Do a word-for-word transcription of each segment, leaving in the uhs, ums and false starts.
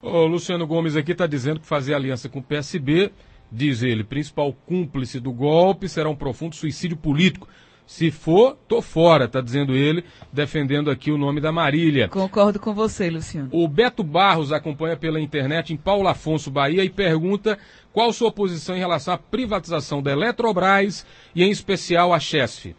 O Luciano Gomes aqui está dizendo que fazer aliança com o P S B, diz ele, principal cúmplice do golpe, será um profundo suicídio político. Se for, tô fora, tá dizendo ele, defendendo aqui o nome da Marília. Concordo com você, Luciano. O Beto Barros acompanha pela internet em Paulo Afonso, Bahia, e pergunta qual sua posição em relação à privatização da Eletrobras e, em especial, a Chesf.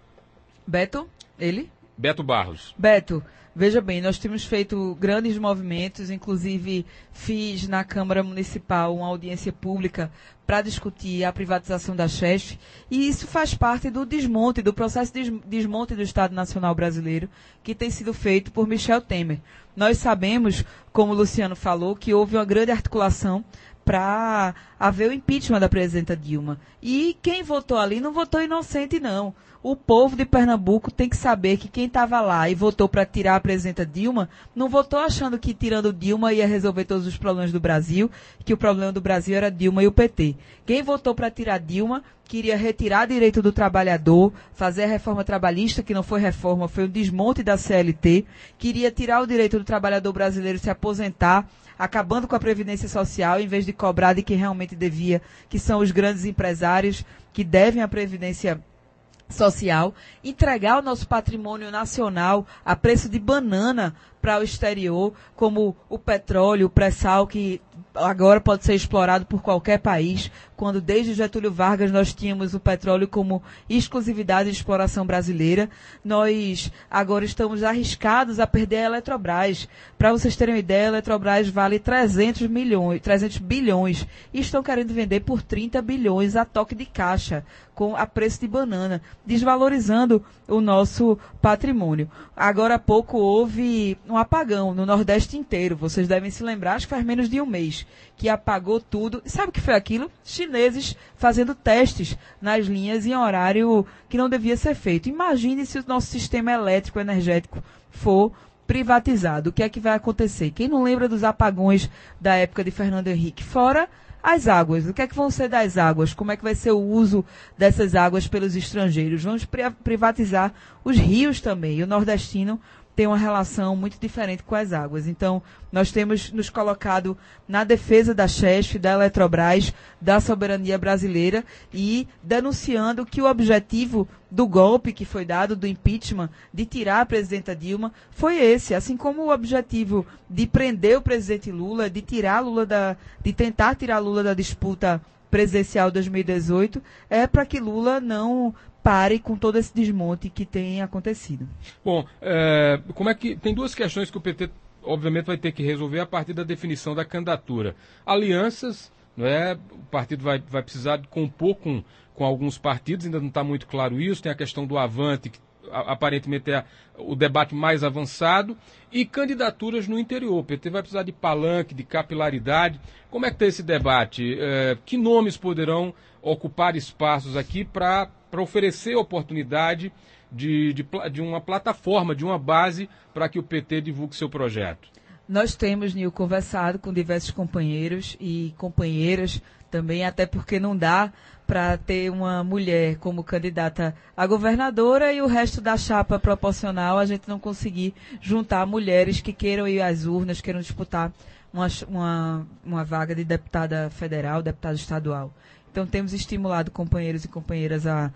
Beto, ele? Beto Barros. Beto, veja bem, nós temos feito grandes movimentos, inclusive fiz na Câmara Municipal uma audiência pública para discutir a privatização da Chesf, e isso faz parte do desmonte, do processo de desmonte do Estado Nacional Brasileiro, que tem sido feito por Michel Temer. Nós sabemos, como o Luciano falou, que houve uma grande articulação para haver o impeachment da presidenta Dilma. E quem votou ali não votou inocente, não. O povo de Pernambuco tem que saber que quem estava lá e votou para tirar a presidenta Dilma, não votou achando que tirando Dilma ia resolver todos os problemas do Brasil, que o problema do Brasil era Dilma e o P T. Quem votou para tirar Dilma queria retirar direito do trabalhador, fazer a reforma trabalhista, que não foi reforma, foi um desmonte da C L T, queria tirar o direito do trabalhador brasileiro se aposentar, acabando com a Previdência Social, em vez de cobrar de quem realmente devia, que são os grandes empresários que devem a Previdência Social, entregar o nosso patrimônio nacional a preço de banana para o exterior, como o petróleo, o pré-sal, que agora pode ser explorado por qualquer país, quando desde Getúlio Vargas nós tínhamos o petróleo como exclusividade de exploração brasileira. Nós agora estamos arriscados a perder a Eletrobras. Para vocês terem uma ideia, a Eletrobras vale trezentos milhões, trezentos bilhões, e estão querendo vender por trinta bilhões a toque de caixa, com a preço de banana, desvalorizando o nosso patrimônio. Agora há pouco houve um apagão no Nordeste inteiro, vocês devem se lembrar, acho que faz menos de um mês, que apagou tudo. E sabe o que foi aquilo? Chineses fazendo testes nas linhas em horário que não devia ser feito. Imagine se o nosso sistema elétrico energético for privatizado. O que é que vai acontecer? Quem não lembra dos apagões da época de Fernando Henrique? Fora as águas. O que é que vão ser das águas? Como é que vai ser o uso dessas águas pelos estrangeiros? Vamos privatizar os rios também. E o nordestino tem uma relação muito diferente com as águas. Então, nós temos nos colocado na defesa da Chesf, da Eletrobras, da soberania brasileira, e denunciando que o objetivo do golpe que foi dado, do impeachment, de tirar a presidenta Dilma, foi esse. Assim como o objetivo de prender o presidente Lula, de tirar Lula da, de tentar tirar Lula da disputa presidencial dois mil e dezoito, é para que Lula não pare com todo esse desmonte que tem acontecido. Bom, é, como é que tem duas questões que o P T obviamente vai ter que resolver a partir da definição da candidatura. Alianças, não é? O partido vai, vai precisar compor com, com alguns partidos, ainda não está muito claro isso. Tem a questão do Avante, que a, aparentemente é o debate mais avançado, e candidaturas no interior. O P T vai precisar de palanque, de capilaridade. Como é que está esse debate? É, que nomes poderão ocupar espaços aqui para para oferecer oportunidade de, de, de uma plataforma, de uma base para que o P T divulgue seu projeto? Nós temos, Nil, conversado com diversos companheiros e companheiras também, até porque não dá para ter uma mulher como candidata a governadora e o resto da chapa proporcional a gente não conseguir juntar mulheres que queiram ir às urnas, queiram disputar uma, uma, uma vaga de deputada federal, deputada estadual. Então, temos estimulado companheiros e companheiras a,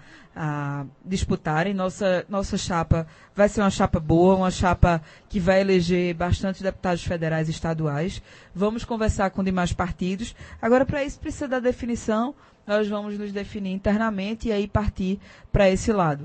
a disputarem. Nossa, nossa chapa vai ser uma chapa boa, uma chapa que vai eleger bastante deputados federais e estaduais. Vamos conversar com demais partidos. Agora, para isso, precisa da definição. Nós vamos nos definir internamente e aí partir para esse lado.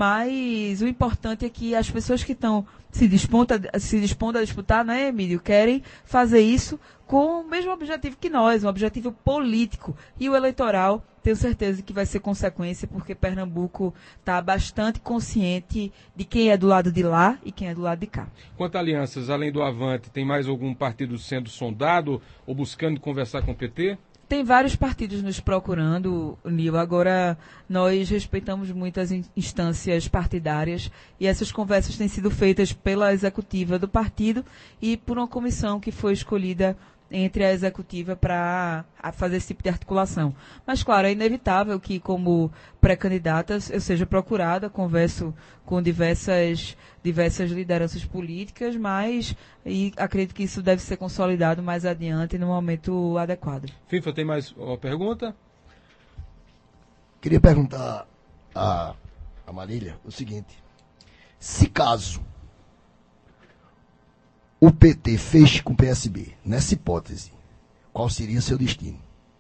Mas o importante é que as pessoas que estão se dispondo, a, se dispondo a disputar, né, Emílio, querem fazer isso com o mesmo objetivo que nós, um objetivo político. E o eleitoral, tenho certeza que vai ser consequência, porque Pernambuco está bastante consciente de quem é do lado de lá e quem é do lado de cá. Quanto a alianças, além do Avante, tem mais algum partido sendo sondado ou buscando conversar com o P T? Tem vários partidos nos procurando, Nil. Agora, nós respeitamos muitas instâncias partidárias e essas conversas têm sido feitas pela executiva do partido e por uma comissão que foi escolhida entre a executiva para fazer esse tipo de articulação. Mas, claro, é inevitável que, como pré-candidata, eu seja procurada, converso com diversas, diversas lideranças políticas, mas e acredito que isso deve ser consolidado mais adiante no momento adequado. FIFA, tem mais uma pergunta? Queria perguntar a, a Marília o seguinte: se caso o P T feche com o P S B, nessa hipótese, qual seria seu destino?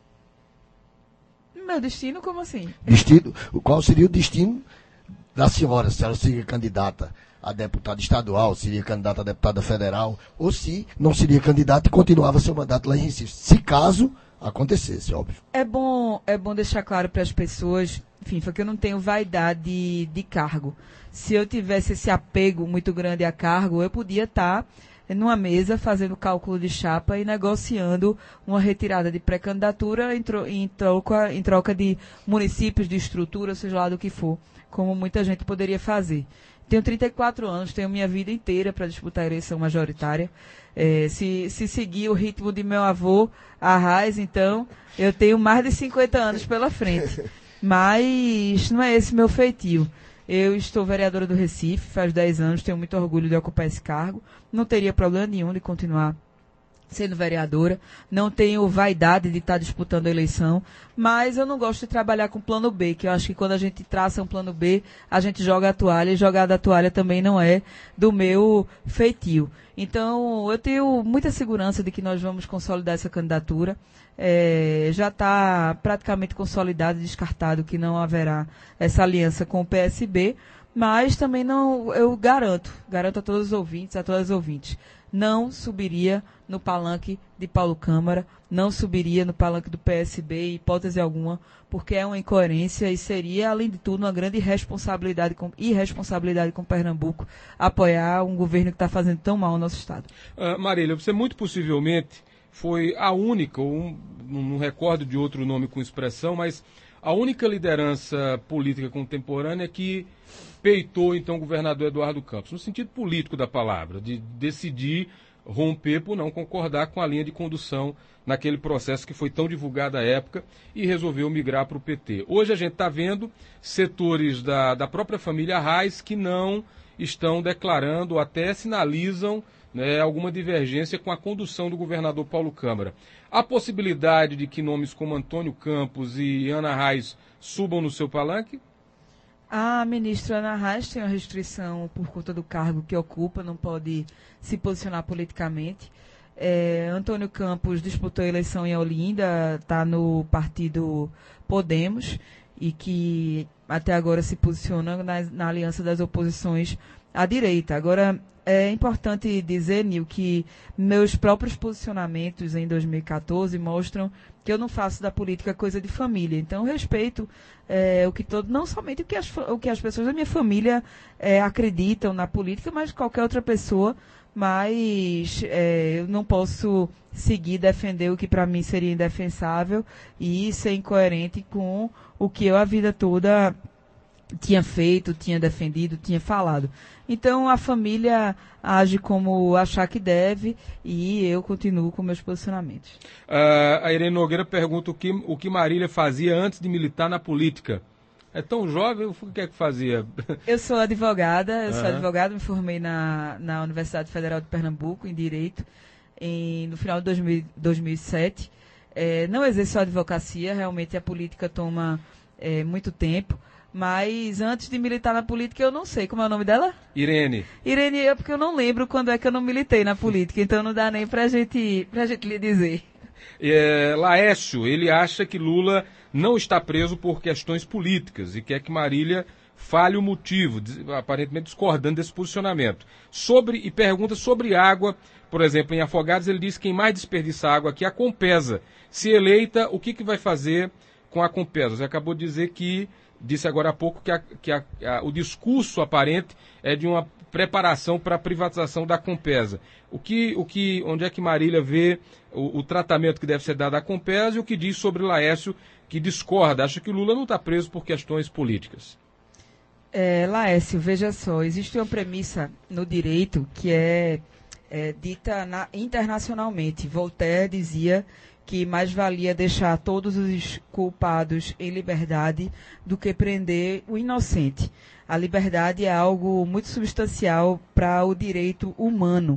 Meu destino, como assim? Destino, qual seria o destino da senhora, se ela seria candidata a deputada estadual, seria candidata a deputada federal, ou se não seria candidata e continuava seu mandato lá em Recife, se caso acontecesse, óbvio. É bom, é bom deixar claro para as pessoas, enfim, foi que eu não tenho vaidade de, de cargo. Se eu tivesse esse apego muito grande a cargo, eu podia estar numa mesa fazendo cálculo de chapa e negociando uma retirada de pré-candidatura em, tro em, troca, em troca de municípios, de estrutura, seja lá do que for, como muita gente poderia fazer. Tenho trinta e quatro anos, tenho minha vida inteira para disputar a eleição majoritária. É, se, se seguir o ritmo de meu avô, Arraes, então, eu tenho mais de cinquenta anos pela frente. Mas não é esse meu feitio. Eu estou vereadora do Recife, faz dez anos, tenho muito orgulho de ocupar esse cargo. Não teria problema nenhum de continuar sendo vereadora. Não tenho vaidade de estar disputando a eleição, mas eu não gosto de trabalhar com plano B, que eu acho que quando a gente traça um plano B, a gente joga a toalha, e jogar da toalha também não é do meu feitio. Então, eu tenho muita segurança de que nós vamos consolidar essa candidatura. É, já está praticamente consolidado e descartado que não haverá essa aliança com o P S B, mas também não, eu garanto, garanto a todos os ouvintes, a todas as ouvintes, não subiria no palanque de Paulo Câmara, não subiria no palanque do P S B, em hipótese alguma, porque é uma incoerência e seria, além de tudo, uma grande irresponsabilidade com, irresponsabilidade com Pernambuco apoiar um governo que está fazendo tão mal ao nosso Estado. Uh, Marília, você muito possivelmente foi a única, ou um, não recordo de outro nome com expressão, mas a única liderança política contemporânea que peitou, então, o governador Eduardo Campos, no sentido político da palavra, de decidir romper por não concordar com a linha de condução naquele processo que foi tão divulgado à época e resolveu migrar para o P T. Hoje a gente está vendo setores da, da própria família Arraes que não estão declarando, ou até sinalizam, né, alguma divergência com a condução do governador Paulo Câmara. Há possibilidade de que nomes como Antônio Campos e Ana Arraes subam no seu palanque? A ministra Ana Arraes tem uma restrição por conta do cargo que ocupa, não pode se posicionar politicamente. É, Antônio Campos disputou a eleição em Olinda, está no partido Podemos, e que até agora se posiciona na, na aliança das oposições à direita. Agora, é importante dizer, Nil, que meus próprios posicionamentos em dois mil e quatorze mostram que eu não faço da política coisa de família. Então, eu respeito é, o que todo, não somente o que as, o que as pessoas da minha família é, acreditam na política, mas qualquer outra pessoa. Mas é, eu não posso seguir defender o que para mim seria indefensável e ser incoerente com o que eu a vida toda tinha feito, tinha defendido, tinha falado. Então a família age como achar que deve e eu continuo com meus posicionamentos. Uh, a Irene Nogueira pergunta o que, o que Marília fazia antes de militar na política. É tão jovem, o que é que fazia? Eu sou advogada, eu uhum. sou advogada, me formei na, na Universidade Federal de Pernambuco em Direito em, no final de dois mil, dois mil e sete. É, não exerço a advocacia, realmente a política toma é, muito tempo. Mas antes de militar na política, eu não sei. Como é o nome dela? Irene. Irene, é porque eu não lembro quando é que eu não militei na política, então não dá nem pra gente, pra gente lhe dizer. É, Laércio, ele acha que Lula não está preso por questões políticas e quer que Marília fale o motivo, aparentemente discordando desse posicionamento. Sobre, e pergunta sobre água, por exemplo, em Afogados, ele diz que quem mais desperdiça água aqui é a Compesa. Se eleita, o que, que vai fazer com a Compesa? Você acabou de dizer que disse agora há pouco que, a, que a, a, o discurso aparente é de uma preparação para a privatização da Compesa. O que, o que, onde é que Marília vê o, o tratamento que deve ser dado à Compesa e o que diz sobre Laércio, que discorda, acha que Lula não está preso por questões políticas? É, Laércio, veja só, existe uma premissa no direito que é é, dita na, internacionalmente. Voltaire dizia que mais valia deixar todos os culpados em liberdade do que prender o inocente. A liberdade é algo muito substancial para o direito humano.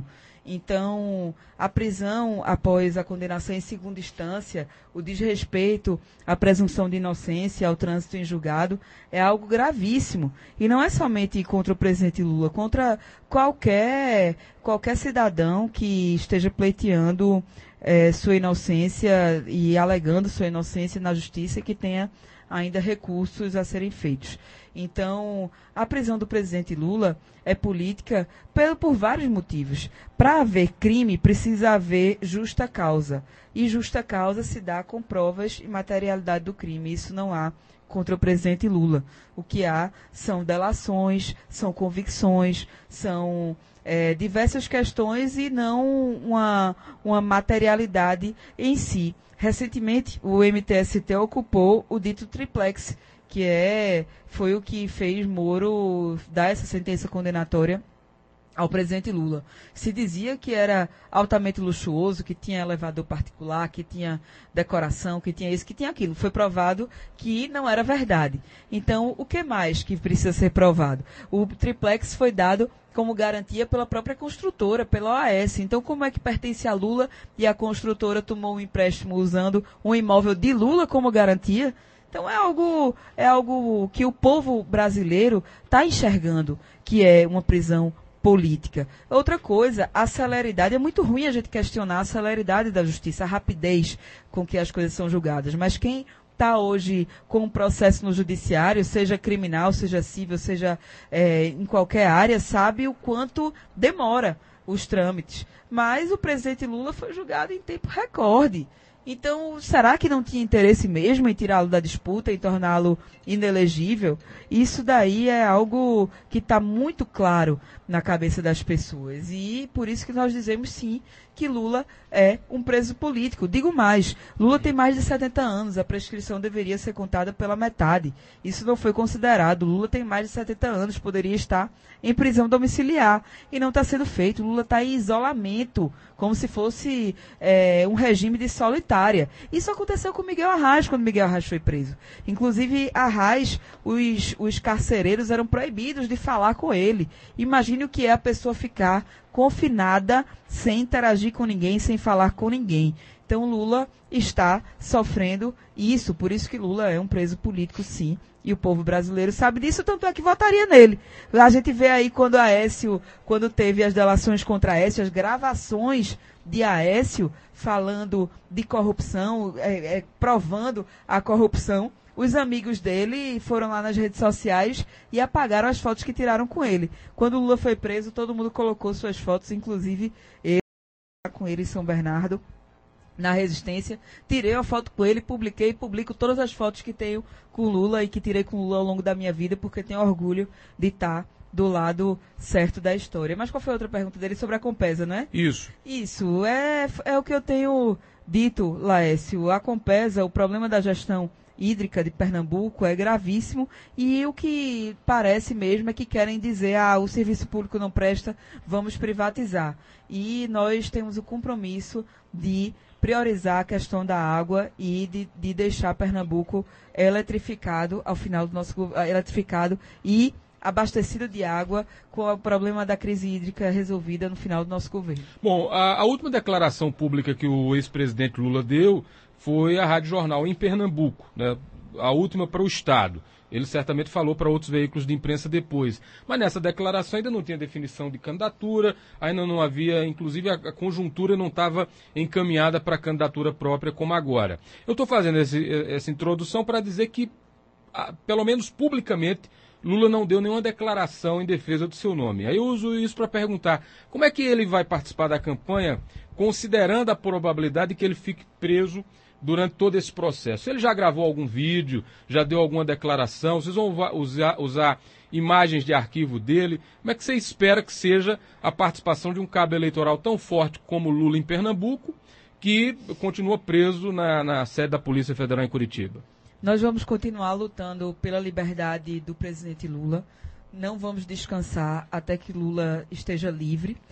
Então, a prisão após a condenação em segunda instância, o desrespeito à presunção de inocência, ao trânsito em julgado, é algo gravíssimo. E não é somente contra o presidente Lula, contra qualquer, qualquer cidadão que esteja pleiteando é, sua inocência e alegando sua inocência na justiça e que tenha ainda recursos a serem feitos. Então, a prisão do presidente Lula é política por, por vários motivos. Para haver crime, precisa haver justa causa. E justa causa se dá com provas e materialidade do crime. Isso não há contra o presidente Lula. O que há são delações, são convicções, são é, diversas questões e não uma, uma materialidade em si. Recentemente, o M T S T ocupou o dito triplex, que é, foi o que fez Moro dar essa sentença condenatória ao presidente Lula. Se dizia que era altamente luxuoso, que tinha elevador particular, que tinha decoração, que tinha isso, que tinha aquilo. Foi provado que não era verdade. Então, o que mais que precisa ser provado? O triplex foi dado como garantia pela própria construtora, pela O A S. Então, como é que pertence a Lula e a construtora tomou um empréstimo usando um imóvel de Lula como garantia? Então, é algo, é algo que o povo brasileiro está enxergando, que é uma prisão política. Outra coisa, a celeridade. É muito ruim a gente questionar a celeridade da justiça, a rapidez com que as coisas são julgadas. Mas quem está hoje com um processo no judiciário, seja criminal, seja civil, seja é, em qualquer área, sabe o quanto demora os trâmites. Mas o presidente Lula foi julgado em tempo recorde. Então, será que não tinha interesse mesmo em tirá-lo da disputa, em torná-lo inelegível? Isso daí é algo que está muito claro na cabeça das pessoas. E por isso que nós dizemos sim que Lula é um preso político. Digo mais, Lula tem mais de setenta anos, a prescrição deveria ser contada pela metade. Isso não foi considerado. Lula tem mais de setenta anos, poderia estar em prisão domiciliar. E não está sendo feito. Lula está em isolamento, como se fosse é, um regime de solitária. Isso aconteceu com Miguel Arraes, quando Miguel Arraes foi preso. Inclusive, Arraes, os, os carcereiros eram proibidos de falar com ele. Imagine o que é a pessoa ficar confinada, sem interagir com ninguém, sem falar com ninguém. Então, Lula está sofrendo isso, por isso que Lula é um preso político, sim, e o povo brasileiro sabe disso, tanto é que votaria nele. A gente vê aí quando Aécio, quando teve as delações contra Aécio, as gravações de Aécio falando de corrupção, é, é, provando a corrupção, os amigos dele foram lá nas redes sociais e apagaram as fotos que tiraram com ele. Quando o Lula foi preso, todo mundo colocou suas fotos, inclusive eu com ele em São Bernardo, na Resistência. Tirei uma foto com ele, publiquei, publico todas as fotos que tenho com o Lula e que tirei com o Lula ao longo da minha vida, porque tenho orgulho de estar do lado certo da história. Mas qual foi a outra pergunta dele sobre a Compesa, não é? Isso. Isso, é, é o que eu tenho dito, Laércio. A Compesa, o problema da gestão hídrica de Pernambuco é gravíssimo e o que parece mesmo é que querem dizer, ah, o serviço público não presta, vamos privatizar. E nós temos o compromisso de priorizar a questão da água e de, de deixar Pernambuco eletrificado ao final do nosso eletrificado e abastecido de água com o problema da crise hídrica resolvida no final do nosso governo. Bom, a, a última declaração pública que o ex-presidente Lula deu foi a Rádio Jornal em Pernambuco, né? A última para o Estado. Ele certamente falou para outros veículos de imprensa depois. Mas nessa declaração ainda não tinha definição de candidatura, ainda não havia, inclusive a, a conjuntura não estava encaminhada para a candidatura própria como agora. Eu estou fazendo esse, essa introdução para dizer que, a, pelo menos publicamente, Lula não deu nenhuma declaração em defesa do seu nome. Aí eu uso isso para perguntar, como é que ele vai participar da campanha, considerando a probabilidade de que ele fique preso durante todo esse processo? Ele já gravou algum vídeo, já deu alguma declaração, vocês vão usar, usar imagens de arquivo dele? Como é que você espera que seja a participação de um cabo eleitoral tão forte como Lula em Pernambuco, que continua preso na, na sede da Polícia Federal em Curitiba? Nós vamos continuar lutando pela liberdade do presidente Lula. Não vamos descansar até que Lula esteja livre.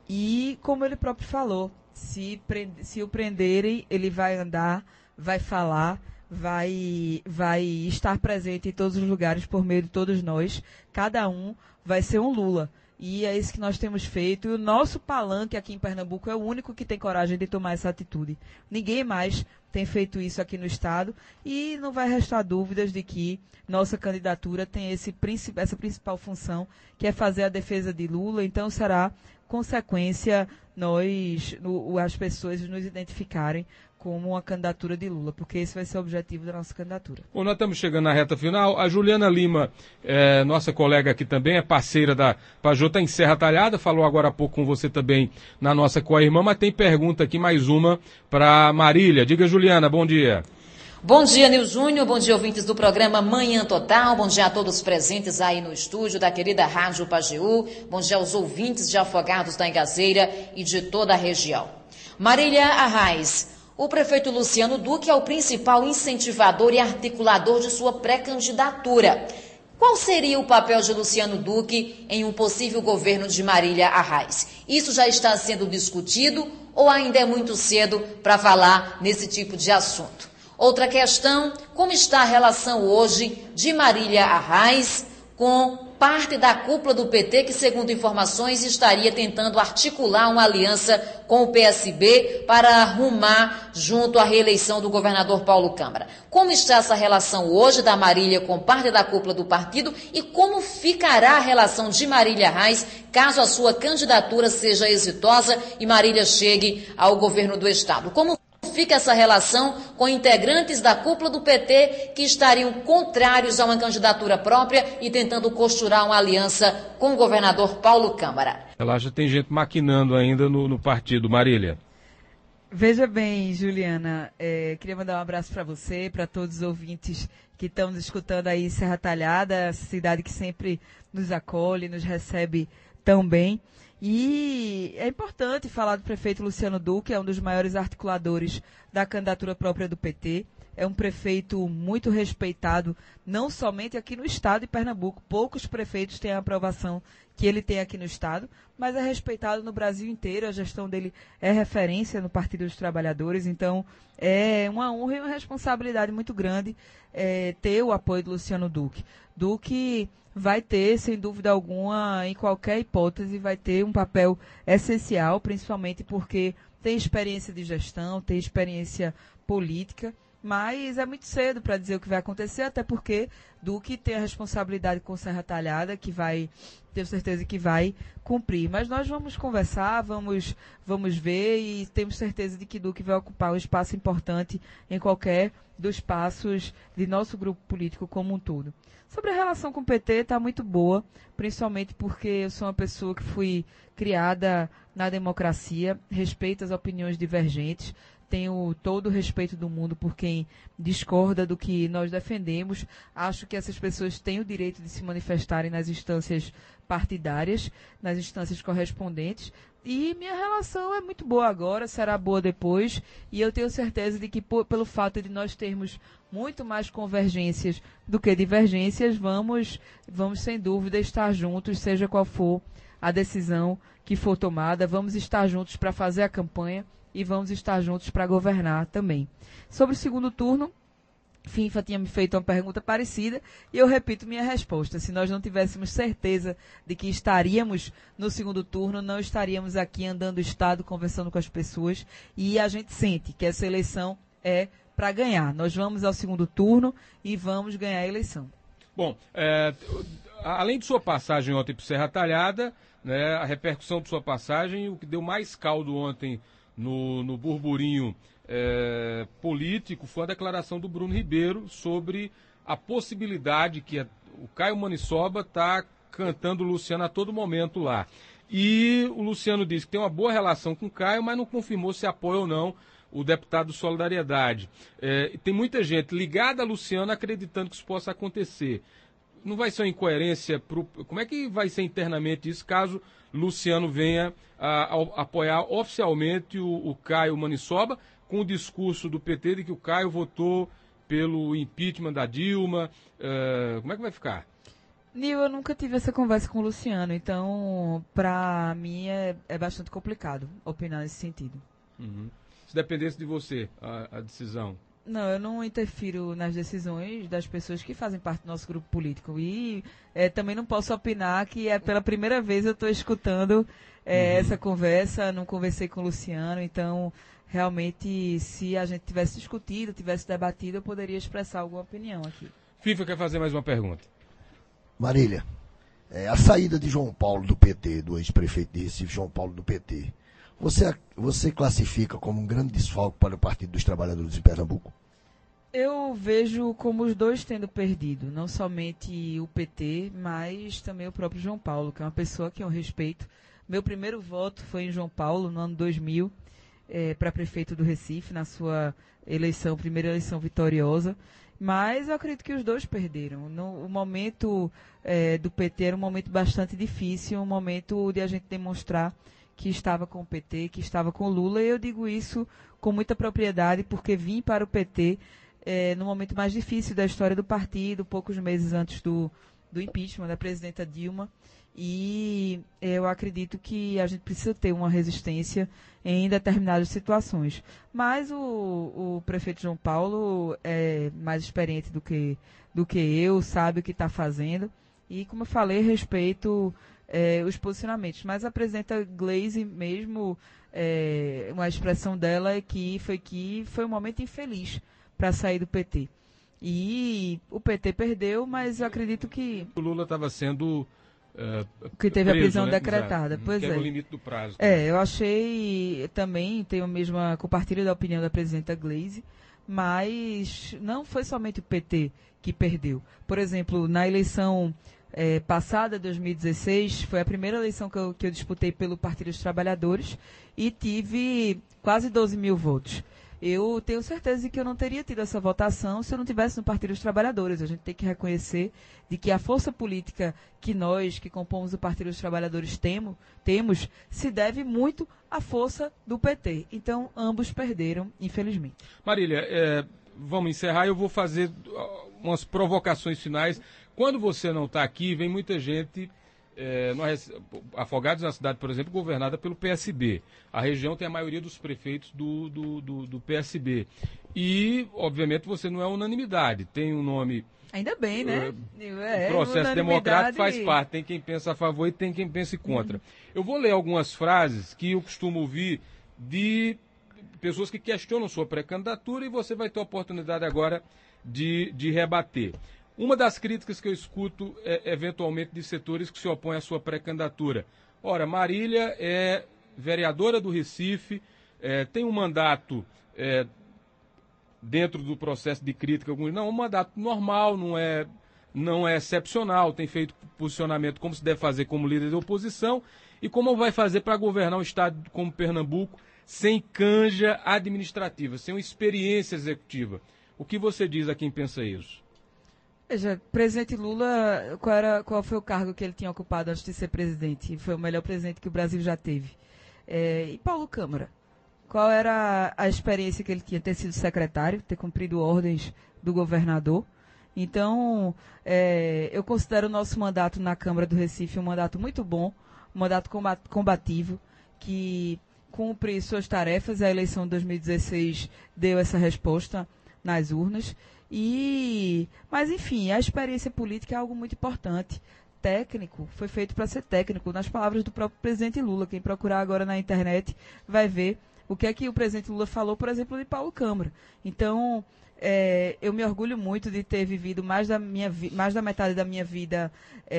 E, como ele próprio falou, se, prende, se o prenderem, ele vai andar, vai falar, vai, vai estar presente em todos os lugares por meio de todos nós. Cada um vai ser um Lula. E é isso que nós temos feito. E o nosso palanque aqui em Pernambuco é o único que tem coragem de tomar essa atitude. Ninguém mais tem feito isso aqui no Estado. E não vai restar dúvidas de que nossa candidatura tem esse, essa principal função, que é fazer a defesa de Lula. Então será consequência nós, no, as pessoas nos identificarem como uma candidatura de Lula, porque esse vai ser o objetivo da nossa candidatura. Bom, nós estamos chegando na reta final. A Juliana Lima, é, nossa colega aqui também, é parceira da Pajô, está em Serra Talhada, falou agora há pouco com você também na nossa co-irmã, mas tem pergunta aqui, mais uma, para Marília. Diga, Juliana, bom dia. Bom dia, Nil Júnior, bom dia, ouvintes do programa Manhã Total, bom dia a todos presentes aí no estúdio da querida Rádio Pajeú, bom dia aos ouvintes de Afogados da Engazeira e de toda a região. Marília Arraes, o prefeito Luciano Duque é o principal incentivador e articulador de sua pré-candidatura. Qual seria o papel de Luciano Duque em um possível governo de Marília Arraes? Isso já está sendo discutido ou ainda é muito cedo para falar nesse tipo de assunto? Outra questão, como está a relação hoje de Marília Arraes com parte da cúpula do P T que, segundo informações, estaria tentando articular uma aliança com o P S B para arrumar junto à reeleição do governador Paulo Câmara. Como está essa relação hoje da Marília com parte da cúpula do partido e como ficará a relação de Marília Arraes caso a sua candidatura seja exitosa e Marília chegue ao governo do estado? Como fica essa relação com integrantes da cúpula do P T que estariam contrários a uma candidatura própria e tentando costurar uma aliança com o governador Paulo Câmara? Ela já tem gente maquinando ainda no, no partido, Marília. Veja bem, Juliana, é, queria mandar um abraço para você, para todos os ouvintes que estão nos escutando aí em Serra Talhada, cidade que sempre nos acolhe, nos recebe tão bem. E é importante falar do prefeito Luciano Duque, é um dos maiores articuladores da candidatura própria do P T. É um prefeito muito respeitado, não somente aqui no estado de Pernambuco. Poucos prefeitos têm a aprovação que ele tem aqui no estado, mas é respeitado no Brasil inteiro. A gestão dele é referência no Partido dos Trabalhadores. Então, é uma honra e uma responsabilidade muito grande é, ter o apoio do Luciano Duque. Duque vai ter, sem dúvida alguma, em qualquer hipótese, vai ter um papel essencial, principalmente porque tem experiência de gestão, tem experiência política, mas é muito cedo para dizer o que vai acontecer, até porque Duque tem a responsabilidade com Serra Talhada, que vai, tenho certeza que vai cumprir. Mas nós vamos conversar, vamos, vamos ver e temos certeza de que Duque vai ocupar um espaço importante em qualquer dos passos de nosso grupo político como um todo. Sobre a relação com o P T, está muito boa, principalmente porque eu sou uma pessoa que fui criada na democracia, respeito as opiniões divergentes, tenho todo o respeito do mundo por quem discorda do que nós defendemos. Acho que essas pessoas têm o direito de se manifestarem nas instâncias partidárias, nas instâncias correspondentes. E minha relação é muito boa agora, será boa depois. E eu tenho certeza de que, por, pelo fato de nós termos muito mais convergências do que divergências, vamos, vamos sem dúvida estar juntos, seja qual for a decisão que for tomada. Vamos estar juntos para fazer a campanha e vamos estar juntos para governar também. Sobre o segundo turno, Finfa tinha me feito uma pergunta parecida e eu repito minha resposta. Se nós não tivéssemos certeza de que estaríamos no segundo turno, não estaríamos aqui andando o estado, conversando com as pessoas, e a gente sente que essa eleição é para ganhar. Nós vamos ao segundo turno e vamos ganhar a eleição. Bom, é, além de sua passagem ontem para Serra Talhada, né, a repercussão de sua passagem, o que deu mais caldo ontem no, no burburinho é, político foi a declaração do Bruno Ribeiro sobre a possibilidade que a, o Caio Maniçoba está cantando o Luciano a todo momento lá. E o Luciano disse que tem uma boa relação com o Caio, mas não confirmou se apoia ou não o deputado Solidariedade. É, tem muita gente ligada a Luciano acreditando que isso possa acontecer. Não vai ser uma incoerência? Pro, como é que vai ser internamente isso caso Luciano venha a, a apoiar oficialmente o, o Caio Maniçoba, com o discurso do P T de que o Caio votou pelo impeachment da Dilma? Uh, como é que vai ficar? Nil, eu nunca tive essa conversa com o Luciano, então, para mim, é, é bastante complicado opinar nesse sentido. Uhum. Se dependesse de você, a, a decisão... Não, eu não interfiro nas decisões das pessoas que fazem parte do nosso grupo político. E é, também não posso opinar que é pela primeira vez eu estou escutando é, uhum. essa conversa, não conversei com o Luciano, então, realmente, se a gente tivesse discutido, tivesse debatido, eu poderia expressar alguma opinião aqui. FIFA quer fazer mais uma pergunta. Marília, é, a saída de João Paulo do P T, do ex-prefeito de Recife, João Paulo do P T, você, você classifica como um grande desfalque para o Partido dos Trabalhadores de Pernambuco? Eu vejo como os dois tendo perdido, não somente o P T, mas também o próprio João Paulo, que é uma pessoa que eu respeito. Meu primeiro voto foi em João Paulo, no ano dois mil, é, para prefeito do Recife, na sua eleição, primeira eleição vitoriosa. Mas eu acredito que os dois perderam. No, o momento é, do P T era um momento bastante difícil, um momento de a gente demonstrar que estava com o P T, que estava com o Lula, e eu digo isso com muita propriedade, porque vim para o P T é, no momento mais difícil da história do partido, poucos meses antes do, do impeachment da presidenta Dilma, e eu acredito que a gente precisa ter uma resistência em determinadas situações. Mas o, o prefeito João Paulo é mais experiente do que, do que eu, sabe o que está fazendo, e, como eu falei, respeito é, os posicionamentos. Mas a presidenta Gleisi mesmo, é, uma expressão dela é que foi que foi um momento infeliz para sair do P T. E o P T perdeu, mas eu acredito que... O Lula estava sendo... Uh, que teve preso, a prisão, né, decretada. Exato. Pois que é. Era o limite do prazo. É, também. Eu achei também, tenho a mesma, compartilho da opinião da presidenta Gleisi, mas não foi somente o P T que perdeu. Por exemplo, na eleição é, passada, dois mil e dezesseis, foi a primeira eleição que eu, que eu disputei pelo Partido dos Trabalhadores e tive quase doze mil votos. Eu tenho certeza de que eu não teria tido essa votação se eu não tivesse no Partido dos Trabalhadores. A gente tem que reconhecer de que a força política que nós, que compomos o Partido dos Trabalhadores, temo, temos, se deve muito à força do P T. Então, ambos perderam, infelizmente. Marília, é, vamos encerrar. Eu vou fazer umas provocações finais. Quando você não está aqui, vem muita gente... É, nós, Afogados é uma cidade, por exemplo, governada pelo P S B. A região tem a maioria dos prefeitos do, do, do, do P S B. E, obviamente, você não é unanimidade. Tem um nome... Ainda bem, né? É, o processo democrático faz parte. Tem quem pensa a favor e tem quem pense contra. Uhum. Eu vou ler algumas frases que eu costumo ouvir de pessoas que questionam sua pré-candidatura e você vai ter a oportunidade agora de, de rebater. Uma das críticas que eu escuto é, eventualmente, de setores que se opõem à sua pré-candidatura. Ora, Marília é vereadora do Recife, é, tem um mandato é, dentro do processo de crítica, não, um mandato normal, não é, não é excepcional, tem feito posicionamento como se deve fazer como líder da oposição e como vai fazer para governar um estado como Pernambuco sem canja administrativa, sem uma experiência executiva. O que você diz a quem pensa isso? Veja, presidente Lula, qual, era, qual foi o cargo que ele tinha ocupado antes de ser presidente? Foi o melhor presidente que o Brasil já teve. É, e Paulo Câmara? Qual era a experiência que ele tinha? Ter sido secretário, ter cumprido ordens do governador. Então, é, eu considero o nosso mandato na Câmara do Recife um mandato muito bom, um mandato combativo, que cumpre suas tarefas. A eleição de dois mil e dezesseis deu essa resposta nas urnas. E, mas, enfim, a experiência política é algo muito importante. Técnico, foi feito para ser técnico, nas palavras do próprio presidente Lula. Quem procurar agora na internet vai ver o que é que o presidente Lula falou, por exemplo, de Paulo Câmara. Então, é, eu me orgulho muito de ter vivido mais da, minha, mais da metade da minha vida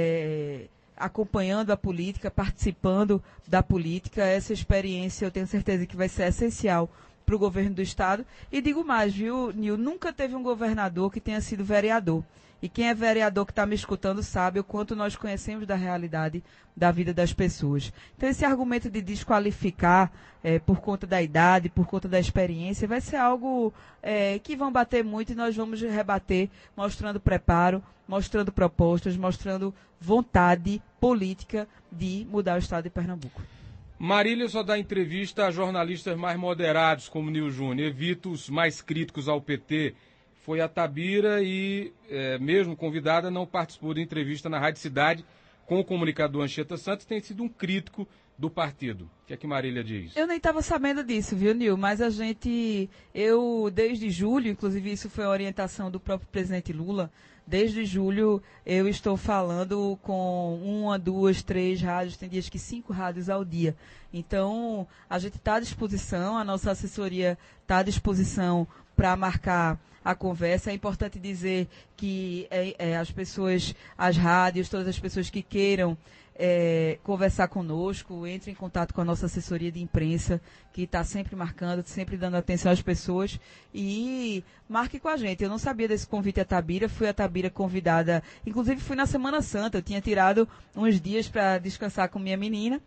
é, acompanhando a política, participando da política. Essa experiência eu tenho certeza que vai ser essencial para o governo do Estado. E digo mais, viu, Nil? Nunca teve um governador que tenha sido vereador. E quem é vereador que está me escutando sabe o quanto nós conhecemos da realidade da vida das pessoas. Então, esse argumento de desqualificar é, por conta da idade, por conta da experiência, vai ser algo é, que vão bater muito e nós vamos rebater, mostrando preparo, mostrando propostas, mostrando vontade política de mudar o Estado de Pernambuco. Marília só dá entrevista a jornalistas mais moderados, como Nil Júnior. Evita os mais críticos ao P T. foi a Tabira e, é, mesmo convidada, não participou de entrevista na Rádio Cidade com o comunicador Anchieta Santos, tem sido um crítico do partido. O que é que Marília diz? Eu nem estava sabendo disso, viu, Nil? Mas a gente, eu desde julho, inclusive isso foi a orientação do próprio presidente Lula, desde julho eu estou falando com uma, duas, três rádios, tem dias que cinco rádios ao dia. Então, a gente está à disposição, a nossa assessoria está à disposição para marcar a conversa. É importante dizer que é, é, as pessoas, as rádios, todas as pessoas que queiram é, conversar conosco, entrem em contato com a nossa assessoria de imprensa, que está sempre marcando, sempre dando atenção às pessoas, e marque com a gente. Eu não sabia desse convite à Tabira, fui a Tabira convidada, inclusive fui na Semana Santa, eu tinha tirado uns dias para descansar com minha menina,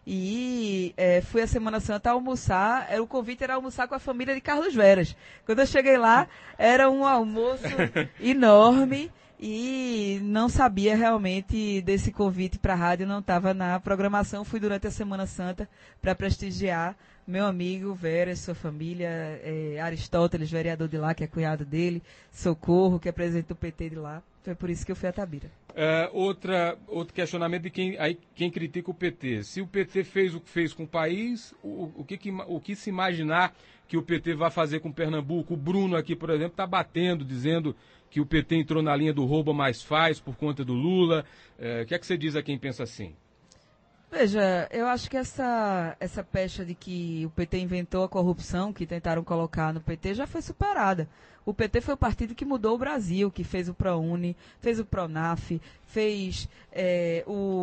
e é, fui a Semana Santa almoçar, era, o convite era almoçar com a família de Carlos Veras. Quando eu cheguei lá, era um almoço enorme e não sabia realmente desse convite para a rádio, não estava na programação. Fui durante a Semana Santa para prestigiar meu amigo Veras, sua família, é, Aristóteles, vereador de lá, que é cunhado dele, Socorro, que é presidente do P T de lá. Foi por isso que eu fui a Tabira. É, outra, outro questionamento de quem, aí, quem critica o P T. Se o P T fez o que fez com o país, o, o, que, que, o que se imaginar que o P T vai fazer com Pernambuco? O Bruno aqui, por exemplo, está batendo, dizendo que o P T entrou na linha do rouba mais faz por conta do Lula. É, o que é que você diz a quem pensa assim? Veja, eu acho que essa, essa pecha de que o P T inventou a corrupção que tentaram colocar no P T já foi superada. O P T foi o partido que mudou o Brasil, que fez o ProUni, fez o Pronaf, fez é,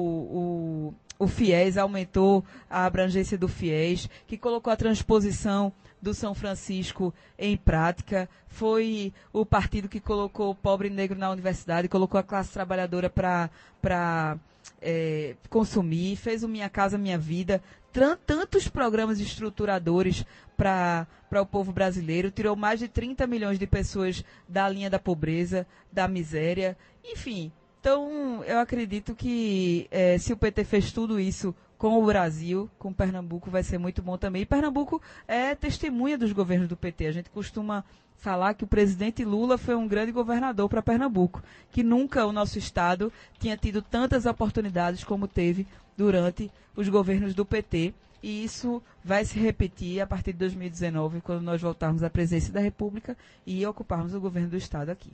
o, o, o FIES, aumentou a abrangência do FIES, que colocou a transposição do São Francisco em prática, foi o partido que colocou o pobre negro na universidade, colocou a classe trabalhadora para para é, consumir, fez o Minha Casa Minha Vida, tantos programas estruturadores para o povo brasileiro, tirou mais de trinta milhões de pessoas da linha da pobreza, da miséria, enfim. Então, eu acredito que é, se o P T fez tudo isso com o Brasil, com Pernambuco, vai ser muito bom também. E Pernambuco é testemunha dos governos do P T. A gente costuma falar que o presidente Lula foi um grande governador para Pernambuco, que nunca o nosso estado tinha tido tantas oportunidades como teve durante os governos do P T. E isso vai se repetir a partir de dois mil e dezenove, quando nós voltarmos à presidência da República e ocuparmos o governo do estado aqui.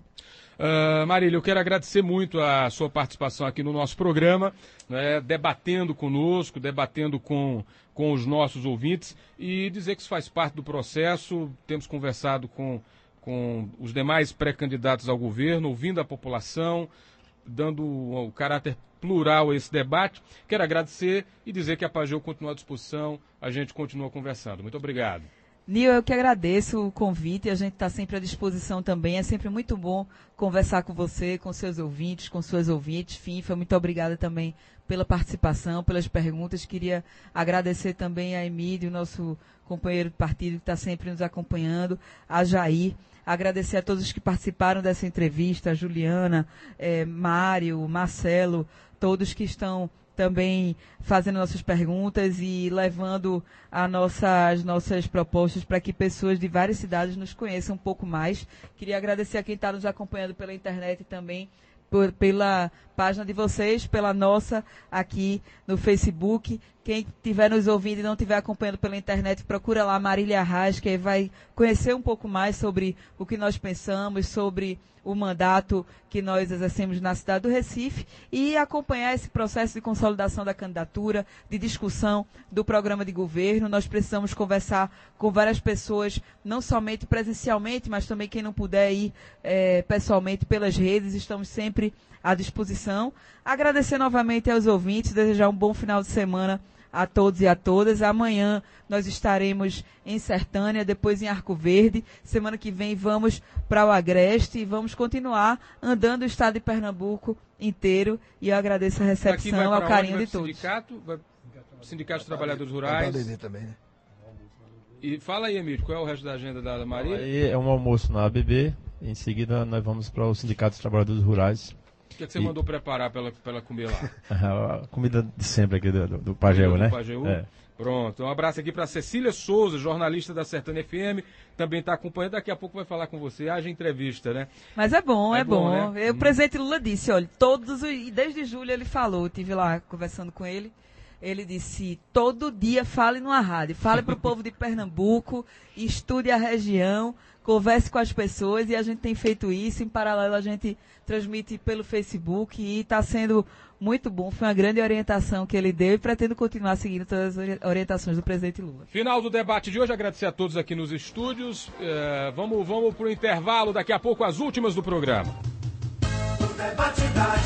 Uh, Marília, eu quero agradecer muito a sua participação aqui no nosso programa, né, debatendo conosco, debatendo com, com os nossos ouvintes, e dizer que isso faz parte do processo. Temos conversado com, com os demais pré-candidatos ao governo, ouvindo a população, dando o caráter plural a esse debate. Quero agradecer e dizer que a Pageu continua à disposição, a gente continua conversando. Muito obrigado. Nil, eu que agradeço o convite, a gente está sempre à disposição também, é sempre muito bom conversar com você, com seus ouvintes, com suas ouvintes. Finfa, muito obrigada também pela participação, pelas perguntas. Queria agradecer também a Emílio, nosso companheiro de partido, que está sempre nos acompanhando, a Jair. Agradecer a todos que participaram dessa entrevista, a Juliana, eh, Mário, Marcelo, todos que estão também fazendo nossas perguntas e levando a nossa, as nossas propostas para que pessoas de várias cidades nos conheçam um pouco mais. Queria agradecer a quem está nos acompanhando pela internet também, por, pela página de vocês, pela nossa aqui no Facebook. Quem estiver nos ouvindo e não estiver acompanhando pela internet, procura lá Marília Arraes, que vai conhecer um pouco mais sobre o que nós pensamos, sobre o mandato que nós exercemos na cidade do Recife e acompanhar esse processo de consolidação da candidatura, de discussão do programa de governo. Nós precisamos conversar com várias pessoas, não somente presencialmente, mas também quem não puder ir é, pessoalmente pelas redes, estamos sempre à disposição. Agradecer novamente aos ouvintes, desejar um bom final de semana a todos e a todas. Amanhã nós estaremos em Sertânia, depois em Arco Verde. Semana que vem vamos para o Agreste e vamos continuar andando o estado de Pernambuco inteiro. E eu agradeço a recepção, ao carinho de todos. Sindicato, vai... Sindicato dos Trabalhadores Rurais. Também, né? E fala aí, Emílio, qual é o resto da agenda da Maria? Aí é um almoço na A B B. Em seguida nós vamos para o Sindicato dos Trabalhadores Rurais. O que, é que você e... mandou preparar para ela comer lá? A comida de sempre aqui do, do, do Pajeú, né? Do Pajeú? É. Pronto, um abraço aqui para Cecília Souza, jornalista da Sertânia F M, também está acompanhando, daqui a pouco vai falar com você, haja entrevista, né? Mas é bom, é, é bom. bom. Né? O hum. presidente Lula disse, olha, todos, e desde julho ele falou, eu estive lá conversando com ele, ele disse, todo dia fale numa rádio, fale para o povo de Pernambuco, estude a região, converse com as pessoas, e a gente tem feito isso, em paralelo a gente transmite pelo Facebook, e está sendo muito bom, foi uma grande orientação que ele deu, e pretendo continuar seguindo todas as orientações do presidente Lula. Final do debate de hoje, agradecer a todos aqui nos estúdios, é, vamos, vamos para o intervalo, daqui a pouco as últimas do programa. O debate da